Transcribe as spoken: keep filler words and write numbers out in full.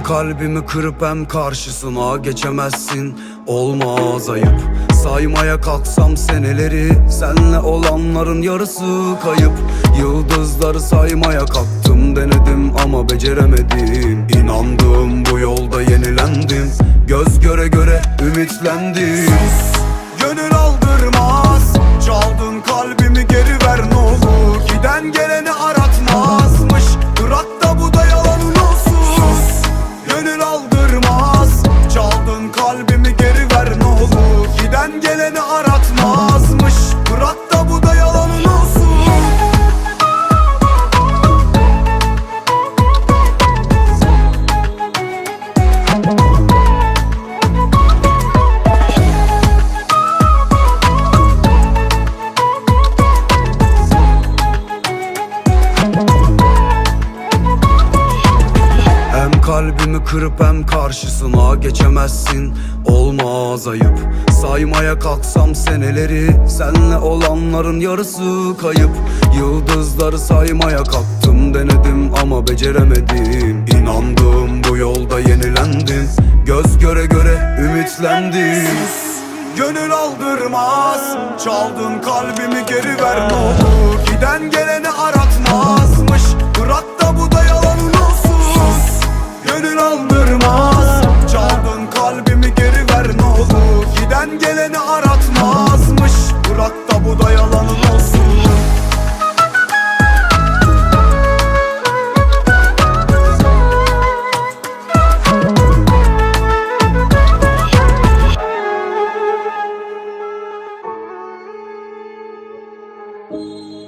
kalbimi kırıp hem karşısına geçemezsin. Olmaz ayıp. Saymaya kalksam seneleri, senle olanların yarısı kayıp. Yıldızları saymaya kalktım, denedim ama beceremedim. İnandım bu yolda yenilendim, göz göre göre ümitlendim. Sus, gönül aldırmaz, çaldın kalbimi geri ver ne olur. Giden geleni aratmazmış, bırak da bu da yalanın olsun. Sus, gönül aldırmaz, çaldın kalbimi geri ver ne olur. Giden geleni aratmazmış, bırak da bu da yalanın olsun. Hem kalbimi kırıp hem karşısına geçemezsin. Olmaz ayıp. Saymaya kalksam seneleri, senle olanların yarısı kayıp. Yıldızları saymaya kalktım, denedim ama beceremedim. İnandım bu yolda yenilendim, göz göre göre ümitlendim. Sus, gönül aldırmaz, çaldın kalbimi geri ver ne olur. Giden geleni aratmazmış, bırak da bu da yalanın olsun. Sus, gönül aldırmaz, çaldın kalbimi geri ver ne olur. Giden geleni aratmazmış, bırak da bu da yalanın olsun. Thank you.